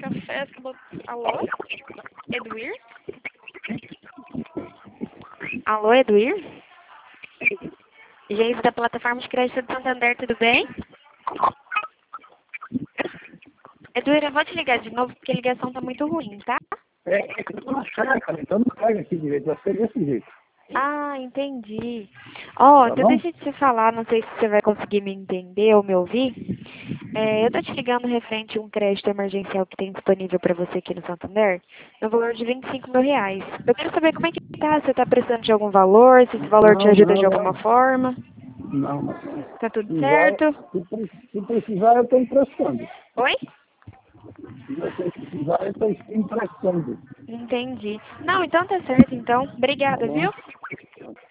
Café, alô? Eduir? Alô, Eduir? Geise da plataforma de crédito do Santander, tudo bem? Eduir, eu vou te ligar de novo porque a ligação tá muito ruim, tá? É que eu tô na chácara, então não pega aqui direito, vai ser desse jeito. Ah, entendi. Ó, Tá então bom? deixa eu te falar, não sei se você vai conseguir me entender ou me ouvir. Eu tô te ligando referente a um crédito emergencial que tem disponível para você aqui no Santander, no valor de R$ 25.000. Eu quero saber como é que tá, você tá precisando de algum valor, se esse valor te Não, ajuda de não, alguma não. forma. Não, não. Tá tudo Se vai, certo? se precisar, eu estou emprestando. Oi? Se você precisar, eu estou emprestando. Entendi. Não, então tá certo, então. Tá Obrigada, bom? viu?